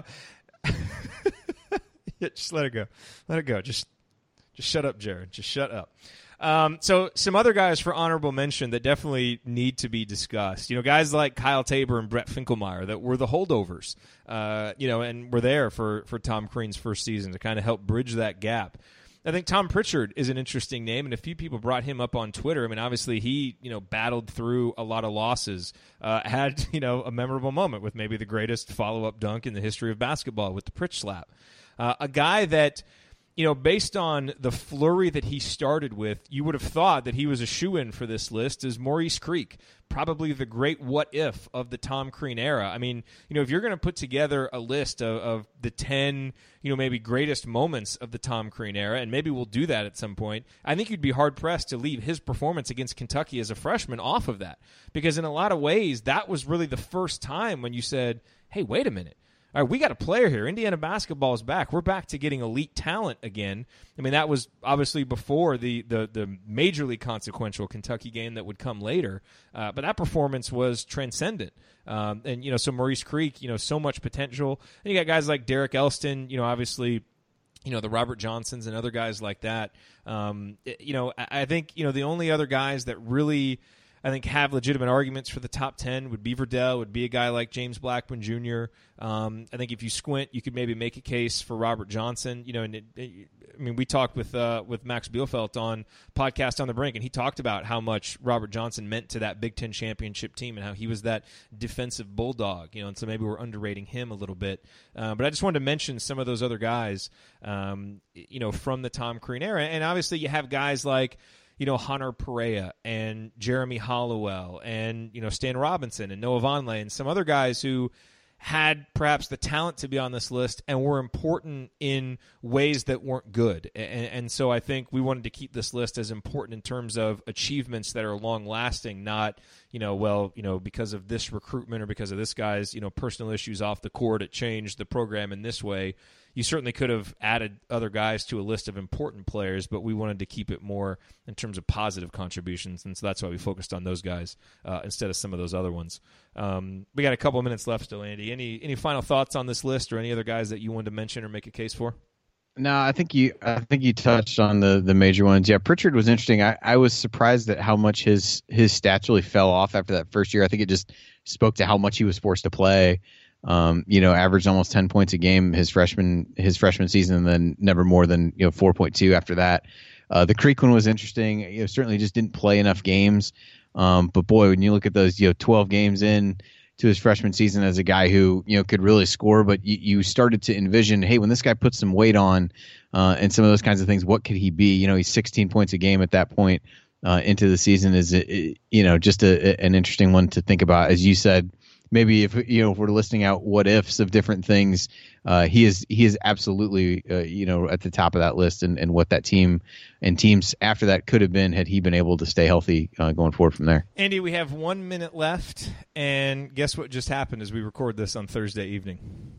yeah, just let it go. Let it go. Just, just shut up, Jared. Just shut up. Um, so some other guys for honorable mention that definitely need to be discussed. You know, guys like Kyle Tabor and Brett Finkelmeyer that were the holdovers, uh, you know, and were there for, for Tom Crean's first season to kind of help bridge that gap. I think Tom Pritchard is an interesting name, and a few people brought him up on Twitter. I mean, obviously he, you know, battled through a lot of losses, uh, had, you know, a memorable moment with maybe the greatest follow-up dunk in the history of basketball with the Pritch slap. Uh, a guy that, you know, based on the flurry that he started with, you would have thought that he was a shoo-in for this list is Maurice Creek, probably the great what-if of the Tom Crean era. I mean, you know, if you're going to put together a list of, of the ten, you know, maybe greatest moments of the Tom Crean era, and maybe we'll do that at some point, I think you'd be hard-pressed to leave his performance against Kentucky as a freshman off of that. Because in a lot of ways, that was really the first time when you said, hey, wait a minute. All right, we got a player here. Indiana basketball is back. We're back to getting elite talent again. I mean, that was obviously before the the, the majorly consequential Kentucky game that would come later. Uh, but that performance was transcendent. Um, and, you know, so Maurice Creek, you know, so much potential. And you got guys like Derek Elston, you know, obviously, you know, the Robert Johnsons and other guys like that. Um, it, you know, I, I think, you know, the only other guys that really – I think have legitimate arguments for the top ten would be Verdell, would be a guy like James Blackman Junior Um, I think if you squint, you could maybe make a case for Robert Johnson. You know, and it, it, I mean, we talked with uh, with Max Bielfeldt on Podcast on the Brink, and he talked about how much Robert Johnson meant to that Big Ten championship team and how he was that defensive bulldog. You know, and so maybe we're underrating him a little bit. Uh, but I just wanted to mention some of those other guys, um, you know, from the Tom Crean era, and obviously you have guys like, you know, Hunter Perea and Jeremy Hollowell and, you know, Stan Robinson and Noah Vonleh and some other guys who had perhaps the talent to be on this list and were important in ways that weren't good. And, and so I think we wanted to keep this list as important in terms of achievements that are long-lasting, not, you know, well, you know, because of this recruitment or because of this guy's, you know, personal issues off the court, it changed the program in this way. You certainly could have added other guys to a list of important players, but we wanted to keep it more in terms of positive contributions, and so that's why we focused on those guys uh, instead of some of those other ones. Um, we got a couple of minutes left still, Andy. Any any final thoughts on this list, or any other guys that you wanted to mention or make a case for? No, I think you I think you touched on the, the major ones. Yeah, Pritchard was interesting. I, I was surprised at how much his his stats really fell off after that first year. I think it just spoke to how much he was forced to play. Um, you know, averaged almost ten points a game his freshman his freshman season, and then never more than, you know, four point two after that. Uh, the Creek one was interesting. You know, certainly just didn't play enough games. Um, but boy, when you look at those, you know, twelve games in to his freshman season as a guy who, you know, could really score, but you, you started to envision, hey, when this guy puts some weight on uh, and some of those kinds of things, what could he be? You know, he's sixteen points a game at that point uh, into the season. Is, you know, just a, an interesting one to think about. As you said, maybe if, you know, if we're listing out what ifs of different things, uh, he is he is absolutely, uh, you know, at the top of that list, and, and what that team and teams after that could have been had he been able to stay healthy uh, going forward from there. Andy, we have one minute left, and guess what just happened as we record this on Thursday evening?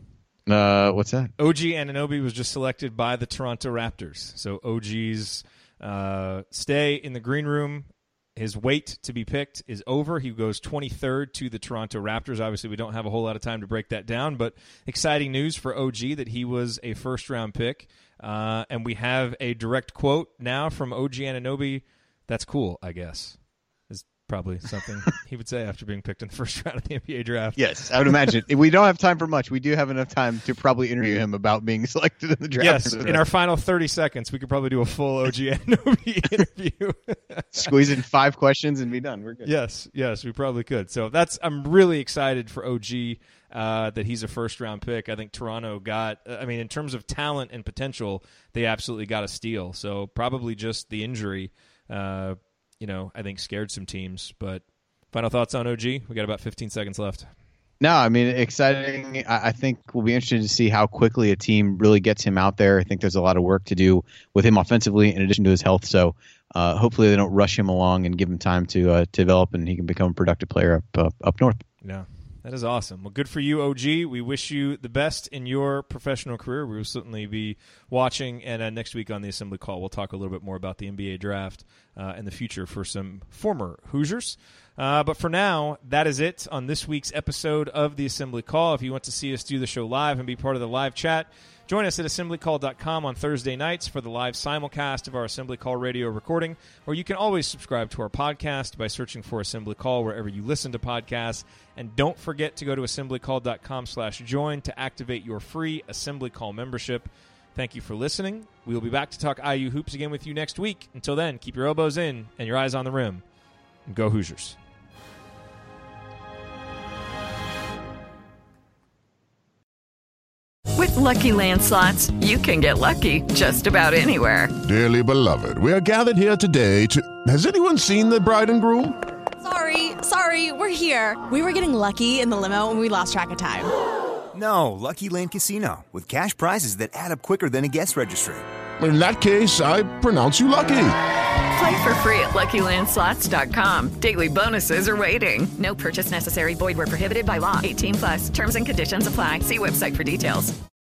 Uh, what's that? O G Anunoby was just selected by the Toronto Raptors. So O G's uh, stay in the green room, his wait to be picked is over. He goes twenty-third to the Toronto Raptors. Obviously, we don't have a whole lot of time to break that down, but exciting news for O G that he was a first-round pick. Uh, and we have a direct quote now from O G Anunoby. That's cool, I guess, is probably something he would say after being picked in the first round of the N B A draft. Yes, I would imagine. We don't have time for much. We do have enough time to probably interview him about being selected in the draft. Yes, in our final thirty seconds, we could probably do a full O G Anunoby interview. Squeeze in five questions and be done. We're good. Yes, yes, we probably could. So that's I'm really excited for O G uh, that he's a first-round pick. I think Toronto got, I mean, in terms of talent and potential, they absolutely got a steal. So probably just the injury, uh, you know, I think scared some teams. But final thoughts on O G? We got about fifteen seconds left. No, I mean, exciting. I think we'll be interested to see how quickly a team really gets him out there. I think there's a lot of work to do with him offensively in addition to his health. So uh, hopefully they don't rush him along and give him time to uh, to develop, and he can become a productive player up uh, up north. Yeah, That is awesome. Well, good for you, O G. We wish you the best in your professional career. We will certainly be watching, and uh, next week on the Assembly Call, we'll talk a little bit more about the N B A draft uh, in the future for some former Hoosiers. Uh, but for now, that is it on this week's episode of the Assembly Call. If you want to see us do the show live and be part of the live chat, join us at assembly call dot com on Thursday nights for the live simulcast of our Assembly Call radio recording, or you can always subscribe to our podcast by searching for Assembly Call wherever you listen to podcasts. And don't forget to go to assembly call dot com slash join to activate your free Assembly Call membership. Thank you for listening. We will be back to talk I U hoops again with you next week. Until then, keep your elbows in and your eyes on the rim. And go Hoosiers. With Lucky Land Slots, you can get lucky just about anywhere. Dearly beloved, we are gathered here today to... Has anyone seen the bride and groom? Sorry, sorry, we're here. We were getting lucky in the limo and we lost track of time. No, Lucky Land Casino, with cash prizes that add up quicker than a guest registry. In that case, I pronounce you lucky. Play for free at lucky land slots dot com. Daily bonuses are waiting. No purchase necessary. Void where prohibited by law. eighteen plus. Terms and conditions apply. See website for details.